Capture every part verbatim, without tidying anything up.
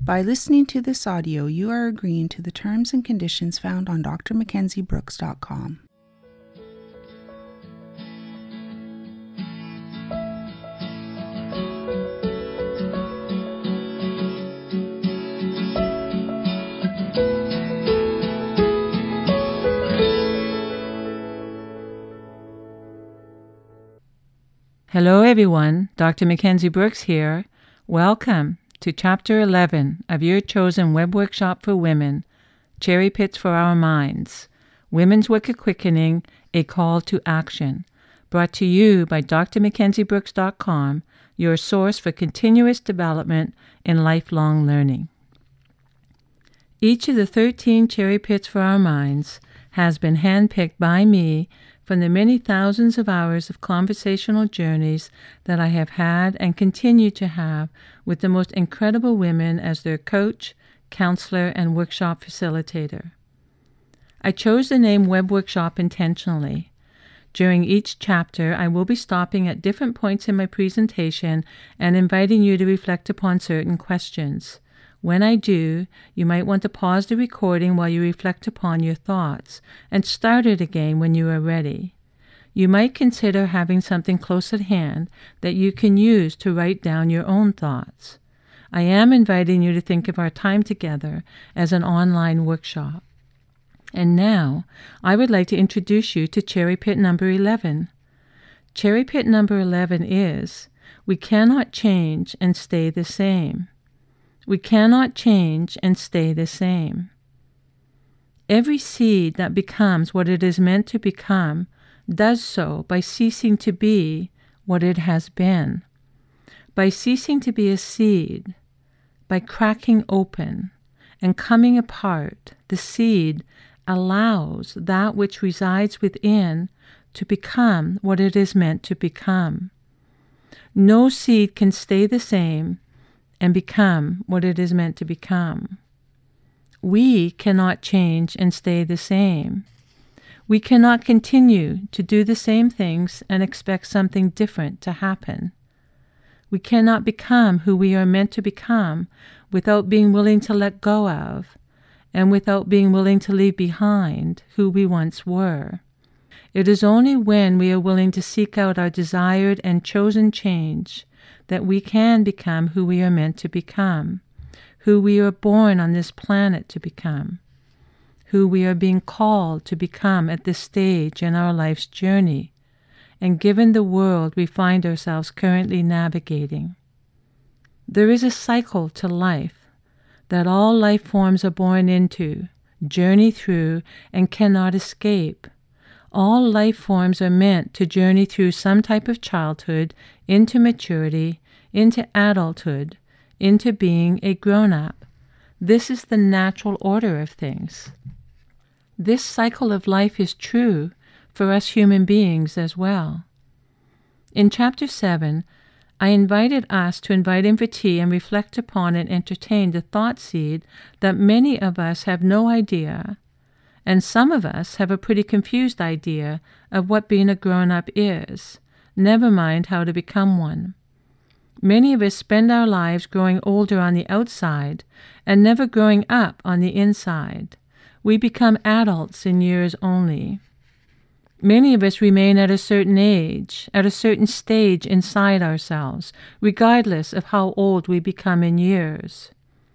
By listening to this audio, you are agreeing to the terms and conditions found on d r mackenzie brooks dot com. Hello everyone, Doctor Mackenzie Brooks here. Welcome to Chapter eleven of your chosen web workshop for women, Cherry Pits for Our Minds, Women's Wicked Quickening, A Call to Action, brought to you by d r mackenzie brooks dot com, your source for continuous development and lifelong learning. Each of the thirteen Cherry Pits for Our Minds has been handpicked by me from the many thousands of hours of conversational journeys that I have had and continue to have with the most incredible women as their coach, counselor, and workshop facilitator. I chose the name Web Workshop intentionally. During each chapter, I will be stopping at different points in my presentation and inviting you to reflect upon certain questions. When I do, you might want to pause the recording while you reflect upon your thoughts and start it again when you are ready. You might consider having something close at hand that you can use to write down your own thoughts. I am inviting you to think of our time together as an online workshop. And now, I would like to introduce you to Cherry Pit number eleven. Cherry Pit number eleven is, we cannot change and stay the same. We cannot change and stay the same. Every seed that becomes what it is meant to become does so by ceasing to be what it has been. By ceasing to be a seed, by cracking open and coming apart, the seed allows that which resides within to become what it is meant to become. No seed can stay the same and become what it is meant to become. We cannot change and stay the same. We cannot continue to do the same things and expect something different to happen. We cannot become who we are meant to become without being willing to let go of and without being willing to leave behind who we once were. It is only when we are willing to seek out our desired and chosen change that we can become who we are meant to become, who we are born on this planet to become, who we are being called to become at this stage in our life's journey, and given the world we find ourselves currently navigating. There is a cycle to life that all life forms are born into, journey through, and cannot escape. All life forms are meant to journey through some type of childhood into maturity, into adulthood, into being a grown-up. This is the natural order of things. This cycle of life is true for us human beings as well. In Chapter seven, I invited us to invite in for tea and reflect upon and entertain the thought seed that many of us have no idea, and some of us have a pretty confused idea of what being a grown-up is, never mind how to become one. Many of us spend our lives growing older on the outside and never growing up on the inside. We become adults in years only. Many of us remain at a certain age, at a certain stage inside ourselves, regardless of how old we become in years.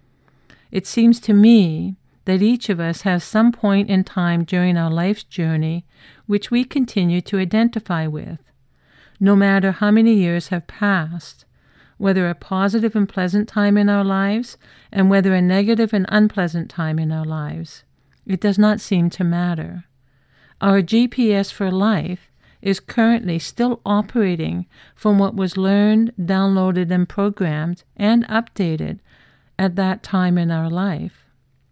It seems to me that each of us has some point in time during our life's journey which we continue to identify with, no matter how many years have passed, whether a positive and pleasant time in our lives and whether a negative and unpleasant time in our lives. It does not seem to matter. Our G P S for life is currently still operating from what was learned, downloaded, and programmed and updated at that time in our life.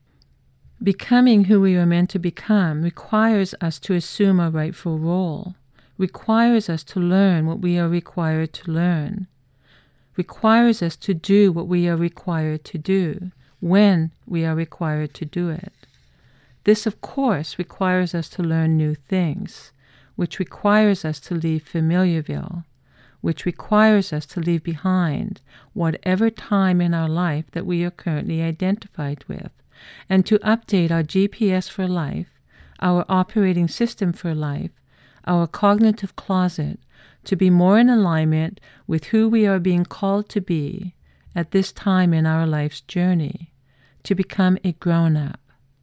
Becoming who we are meant to become requires us to assume a rightful role, requires us to learn what we are required to learn, requires us to do what we are required to do, when we are required to do it. This, of course, requires us to learn new things, which requires us to leave Familiarville, which requires us to leave behind whatever time in our life that we are currently identified with, and to update our G P S for life, our operating system for life, our cognitive closet, to be more in alignment with who we are being called to be at this time in our life's journey, to become a grown-up.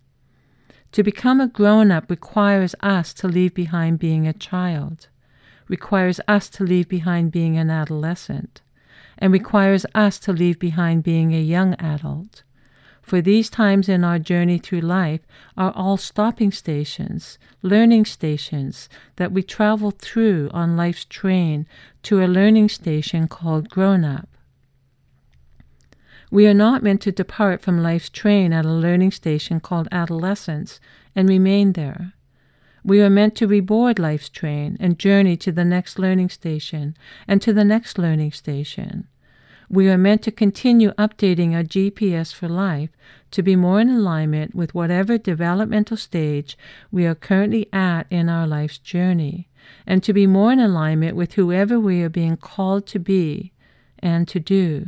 To become a grown-up requires us to leave behind being a child, requires us to leave behind being an adolescent, and requires us to leave behind being a young adult. For these times in our journey through life are all stopping stations, learning stations that we travel through on life's train to a learning station called grown-up. We are not meant to depart from life's train at a learning station called adolescence and remain there. We are meant to reboard life's train and journey to the next learning station and to the next learning station. We are meant to continue updating our G P S for life to be more in alignment with whatever developmental stage we are currently at in our life's journey, and to be more in alignment with whoever we are being called to be and to do.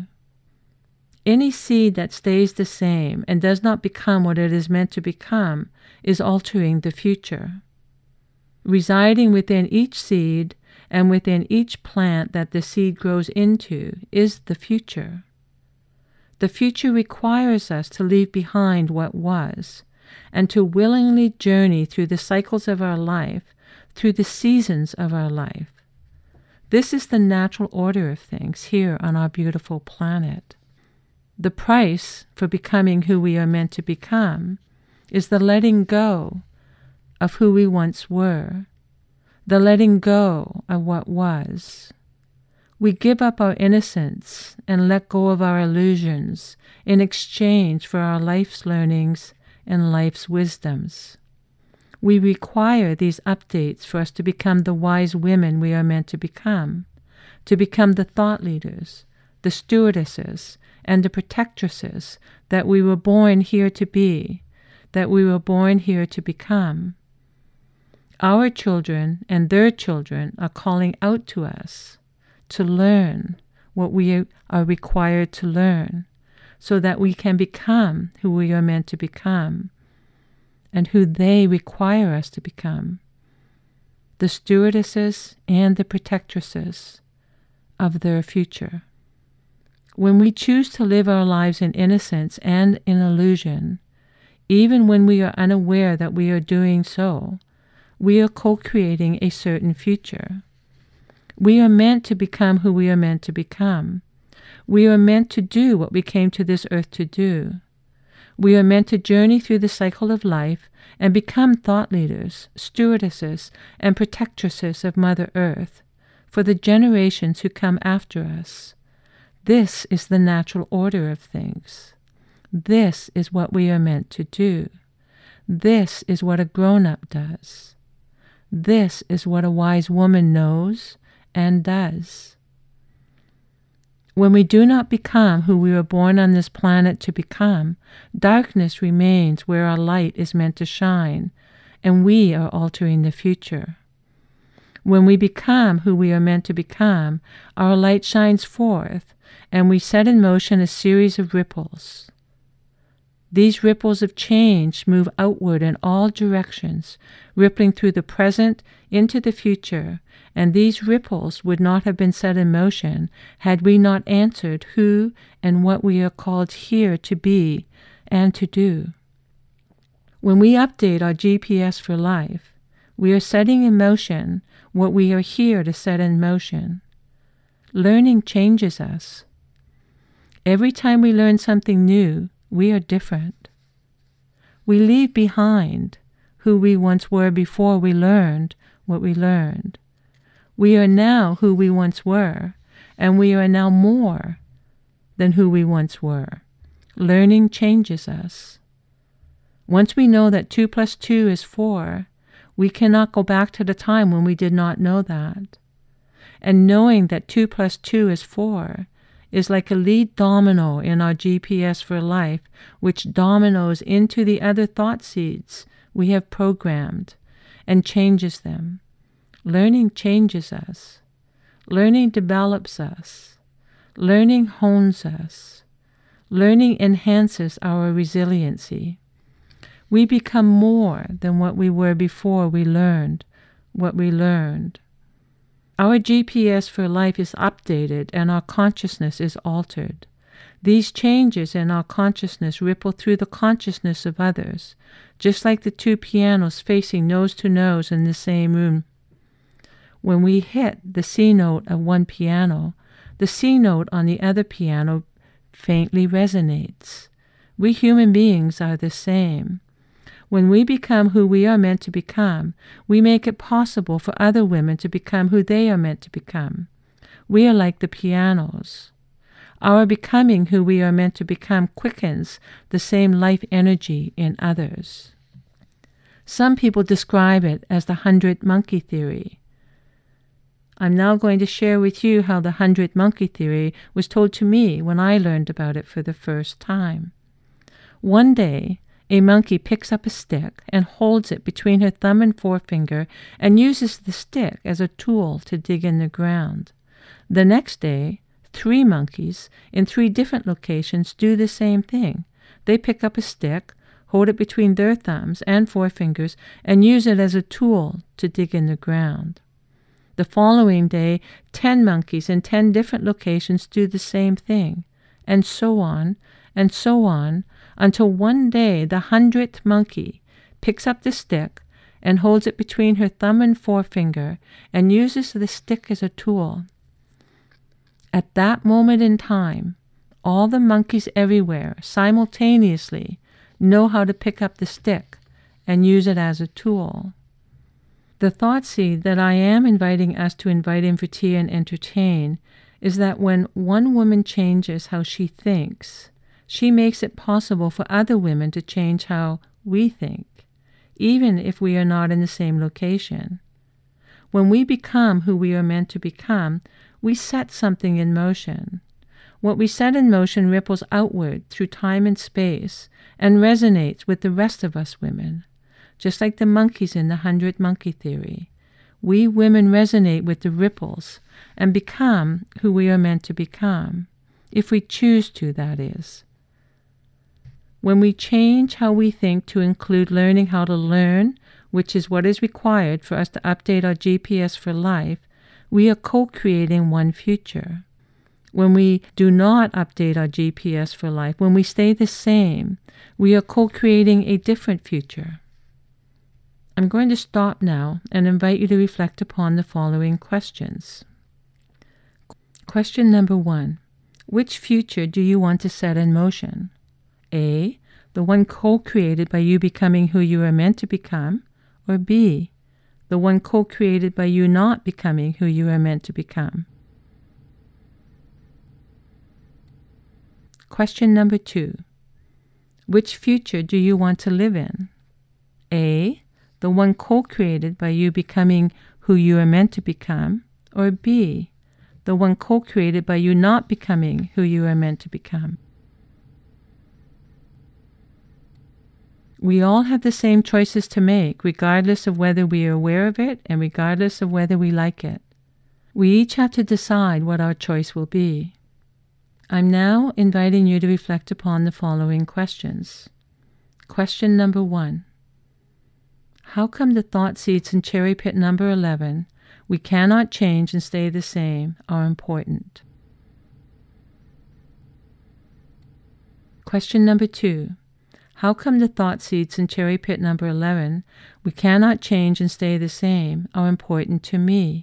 Any seed that stays the same and does not become what it is meant to become is altering the future. Residing within each seed and within each plant that the seed grows into is the future. The future requires us to leave behind what was and to willingly journey through the cycles of our life, through the seasons of our life. This is the natural order of things here on our beautiful planet. The price for becoming who we are meant to become is the letting go of who we once were, the letting go of what was. We give up our innocence and let go of our illusions in exchange for our life's learnings and life's wisdoms. We require these updates for us to become the wise women we are meant to become, to become the thought leaders, the stewardesses, and the protectresses that we were born here to be, that we were born here to become. Our children and their children are calling out to us to learn what we are required to learn so that we can become who we are meant to become and who they require us to become, the stewardesses and the protectresses of their future. When we choose to live our lives in innocence and in illusion, even when we are unaware that we are doing so, we are co-creating a certain future. We are meant to become who we are meant to become. We are meant to do what we came to this earth to do. We are meant to journey through the cycle of life and become thought leaders, stewardesses, and protectresses of Mother Earth for the generations who come after us. This is the natural order of things. This is what we are meant to do. This is what a grown-up does. This is what a wise woman knows and does. When we do not become who we were born on this planet to become, darkness remains where our light is meant to shine, and we are altering the future. When we become who we are meant to become, our light shines forth, and we set in motion a series of ripples. These ripples of change move outward in all directions, rippling through the present into the future, and these ripples would not have been set in motion had we not answered who and what we are called here to be and to do. When we update our G P S for life, we are setting in motion what we are here to set in motion. Learning changes us. Every time we learn something new, we are different. We leave behind who we once were before we learned what we learned. We are now who we once were, and we are now more than who we once were. Learning changes us. Once we know that two plus two is four, we cannot go back to the time when we did not know that. And knowing that two plus two is four is like a lead domino in our G P S for life, which dominoes into the other thought seeds we have programmed and changes them. Learning changes us. Learning develops us. Learning hones us. Learning enhances our resiliency. We become more than what we were before we learned what we learned. Our G P S for life is updated and our consciousness is altered. These changes in our consciousness ripple through the consciousness of others, just like the two pianos facing nose to nose in the same room. When we hit the C note of one piano, the C note on the other piano faintly resonates. We human beings are the same. When we become who we are meant to become, we make it possible for other women to become who they are meant to become. We are like the pianos. Our becoming who we are meant to become quickens the same life energy in others. Some people describe it as the hundred monkey theory. I'm now going to share with you how the hundred monkey theory was told to me when I learned about it for the first time. One day, a monkey picks up a stick and holds it between her thumb and forefinger and uses the stick as a tool to dig in the ground. The next day, three monkeys in three different locations do the same thing. They pick up a stick, hold it between their thumbs and forefingers, and use it as a tool to dig in the ground. The following day, ten monkeys in ten different locations do the same thing, and so on, and so on, until one day the hundredth monkey picks up the stick and holds it between her thumb and forefinger and uses the stick as a tool. At that moment in time, all the monkeys everywhere simultaneously know how to pick up the stick and use it as a tool. The thought seed that I am inviting us to invite in for tea and entertain is that when one woman changes how she thinks, she makes it possible for other women to change how we think, even if we are not in the same location. When we become who we are meant to become, we set something in motion. What we set in motion ripples outward through time and space and resonates with the rest of us women. Just like the monkeys in the hundred monkey theory, we women resonate with the ripples and become who we are meant to become, if we choose to, that is. When we change how we think to include learning how to learn, which is what is required for us to update our G P S for life, we are co-creating one future. When we do not update our G P S for life, when we stay the same, we are co-creating a different future. I'm going to stop now and invite you to reflect upon the following questions. Question number one. Which future do you want to set in motion? A, the one co-created by you becoming who you are meant to become, or B, the one co-created by you not becoming who you are meant to become? Question number two. Which future do you want to live in? A, the one co-created by you becoming who you are meant to become, or B, the one co-created by you not becoming who you are meant to become? We all have the same choices to make, regardless of whether we are aware of it and regardless of whether we like it. We each have to decide what our choice will be. I'm now inviting you to reflect upon the following questions. Question number one. How come the thought seeds in cherry pit number eleven, we cannot change and stay the same, are important? Question number two. How come the thought seeds in cherry pit number eleven, we cannot change and stay the same, are important to me?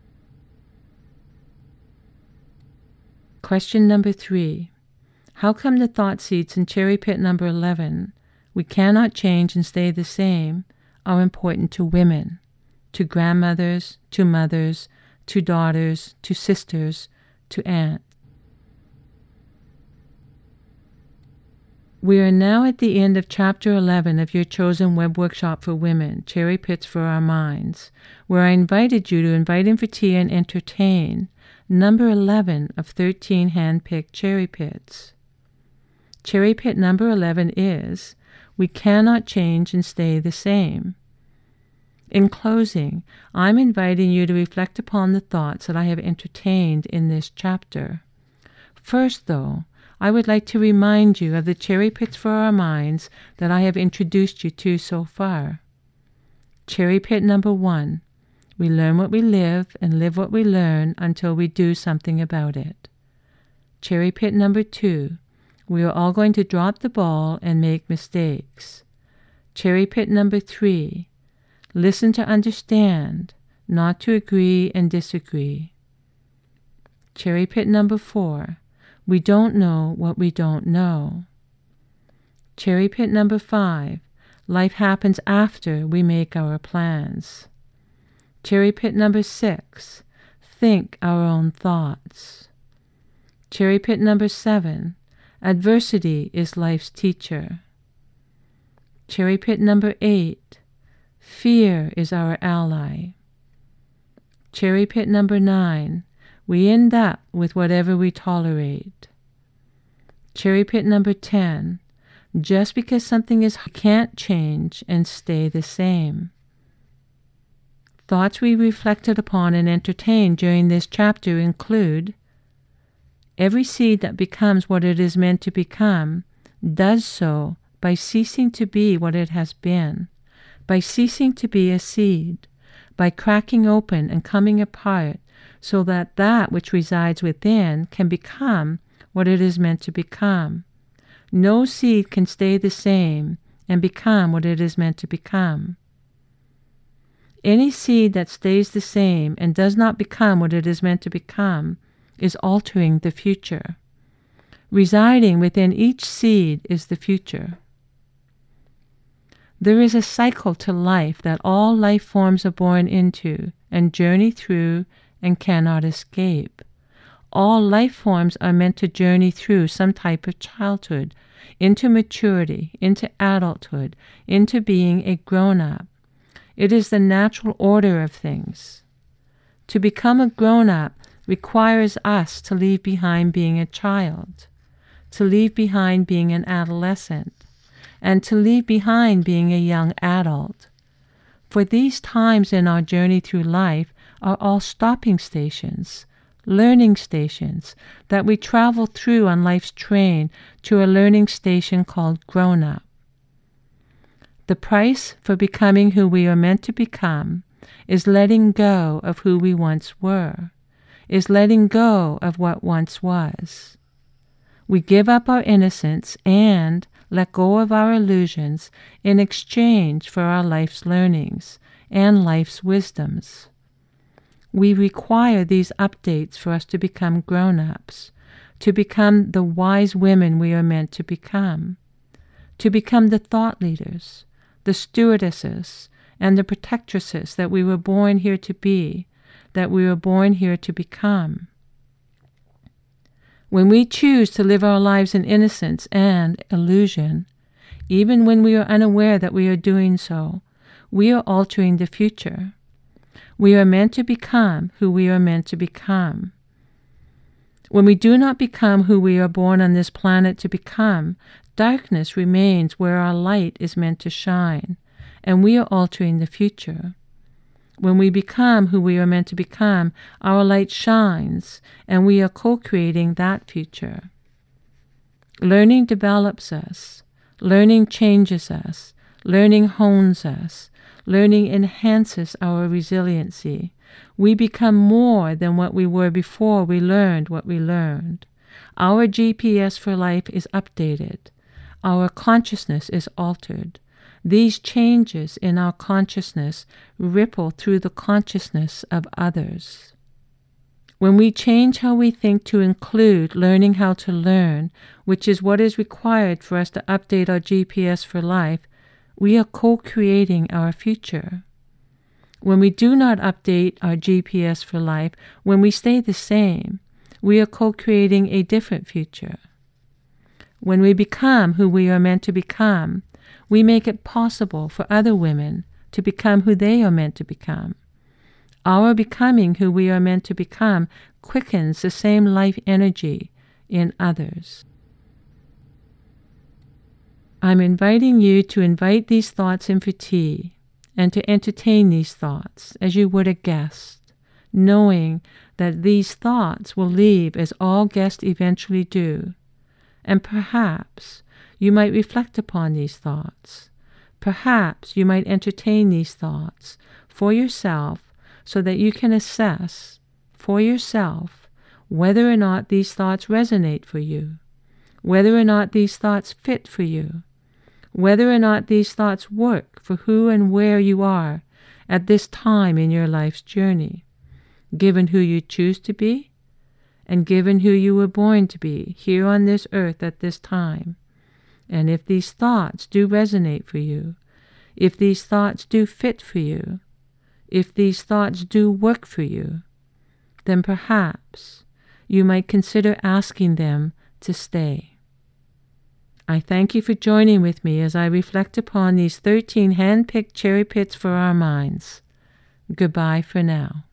Question number three. How come the thought seeds in cherry pit number eleven, we cannot change and stay the same, are important to women, to grandmothers, to mothers, to daughters, to sisters, to aunts? We are now at the end of Chapter eleven of your chosen web workshop for women, Cherry Pits for Our Minds, where I invited you to invite in for tea and entertain number eleven of thirteen hand-picked cherry pits. Cherry pit number eleven is, we cannot change and stay the same. In closing, I'm inviting you to reflect upon the thoughts that I have entertained in this chapter. First, though, I would like to remind you of the cherry pits for our minds that I have introduced you to so far. Cherry pit number one, we learn what we live and live what we learn until we do something about it. Cherry pit number two, we are all going to drop the ball and make mistakes. Cherry pit number three, listen to understand, not to agree and disagree. Cherry pit number four, we don't know what we don't know. Cherry pit number five, life happens after we make our plans. Cherry pit number six, think our own thoughts. Cherry pit number seven, adversity is life's teacher. Cherry pit number eight, fear is our ally. Cherry pit number nine, we end up with whatever we tolerate. Cherry pit number ten, just because something is can't change and stay the same. Thoughts we reflected upon and entertained during this chapter include: every seed that becomes what it is meant to become does so by ceasing to be what it has been, by ceasing to be a seed, by cracking open and coming apart so that that which resides within can become what it is meant to become. No seed can stay the same and become what it is meant to become. Any seed that stays the same and does not become what it is meant to become is altering the future. Residing within each seed is the future. There is a cycle to life that all life forms are born into and journey through and cannot escape. All life forms are meant to journey through some type of childhood, into maturity, into adulthood, into being a grown-up. It is the natural order of things. To become a grown-up requires us to leave behind being a child, to leave behind being an adolescent, and to leave behind being a young adult. For these times in our journey through life are all stopping stations, learning stations that we travel through on life's train to a learning station called grown-up. The price for becoming who we are meant to become is letting go of who we once were, is letting go of what once was. We give up our innocence and let go of our illusions in exchange for our life's learnings and life's wisdoms. We require these updates for us to become grown-ups, to become the wise women we are meant to become, to become the thought leaders, the stewardesses, and the protectresses that we were born here to be, that we were born here to become. When we choose to live our lives in innocence and illusion, even when we are unaware that we are doing so, we are altering the future. We are meant to become who we are meant to become. When we do not become who we are born on this planet to become, darkness remains where our light is meant to shine, and we are altering the future. When we become who we are meant to become, our light shines, and we are co-creating that future. Learning develops us. Learning changes us. Learning hones us. Learning enhances our resiliency. We become more than what we were before we learned what we learned. Our G P S for life is updated. Our consciousness is altered. These changes in our consciousness ripple through the consciousness of others. When we change how we think to include learning how to learn, which is what is required for us to update our G P S for life, we are co-creating our future. When we do not update our G P S for life, when we stay the same, we are co-creating a different future. When we become who we are meant to become, we make it possible for other women to become who they are meant to become. Our becoming who we are meant to become quickens the same life energy in others. I'm inviting you to invite these thoughts in for tea and to entertain these thoughts as you would a guest, knowing that these thoughts will leave as all guests eventually do. And perhaps you might reflect upon these thoughts. Perhaps you might entertain these thoughts for yourself so that you can assess for yourself whether or not these thoughts resonate for you, whether or not these thoughts fit for you, whether or not these thoughts work for who and where you are at this time in your life's journey, given who you choose to be and given who you were born to be here on this earth at this time. And if these thoughts do resonate for you, if these thoughts do fit for you, if these thoughts do work for you, then perhaps you might consider asking them to stay. I thank you for joining with me as I reflect upon these thirteen hand-picked cherry pits for our minds. Goodbye for now.